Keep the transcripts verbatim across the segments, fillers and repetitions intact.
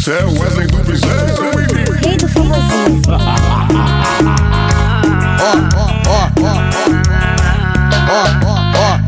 Cê é o Wesley do Piseiro, menino. Rei do forrozinho. Ó, ó, ó, ó, ó, ó,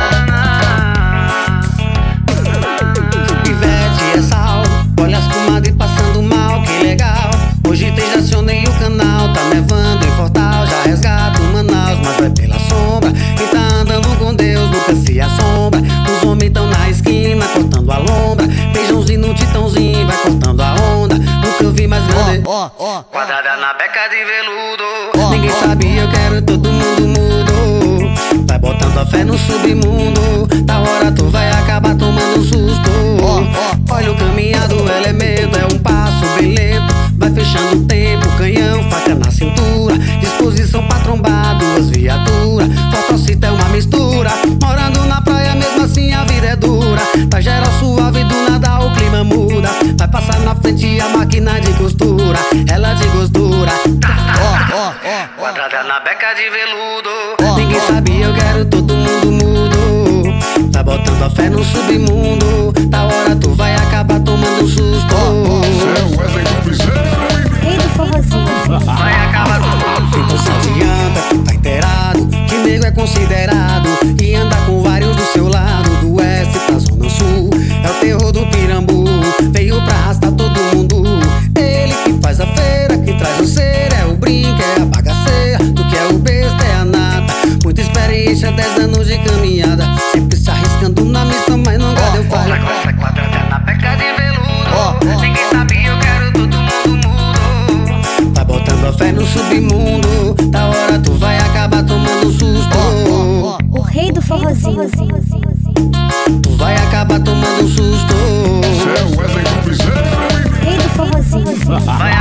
ó. Pivete é sal, olha as comadres passando mal, que legal. Hoje tem, já acionei o canal, tá nevando em Fortal, já resgato Manaus, mas vai pela sombra. Quem tá andando com Deus nunca se assombra. Os homens tão na esquina cortando a lombra, beijãozinho no titãozinho, vai cortando a onda. Nunca vi mais grande, Ó, ó, quadrada na beca de veludo. Ninguém sabia, eu quero todo mundo mudo. Vai botando a fé no submundo, da hora tu vai acabar tomando um susto. Olha o caminhado, o elemento é um passo bem lento. Vai fechando o tempo, canhão, faca na cintura. Disposição pra trombar duas viaturas. Fotocita é uma mistura, morando na praia mesmo assim a vida é dura. Tá geral suave, do nada o clima muda. Vai passar na frente a máquina de costura, ela de costura. ó, ó, ó. Quadrada na beca de veludo. Ninguém sabia, eu quero todo mundo mudo. Tá botando a fé no submundo, da hora tu vai acabar tomando um susto. Cê é o Wesley do Piseiro, Rei do forrozinho. Vai acabar tudo. Então se adianta, tá inteirado que nego é considerado e anda com vários do seu lado, do oeste pra zona sul. É o terror do Pirambu, veio pra arrastar todo mundo. Ele que faz a feira, que traz o ser, é o brinco, é a bagaceira. Tu que é o besta, é a nata. Muita experiência, dez anos de caminhada, sempre se arriscando na missão, mas nunca deu falha. Essa quadrada na beca de veludo. Ninguém sabia, eu quero todo mundo mudo. Vai botando a fé no submundo, da hora tu vai acabar tomando um susto. O rei do forrozinho. Tu vai acabar tomando um susto. Cê é o Wesley do Piseiro, menino. Rei do forrozinho. Vai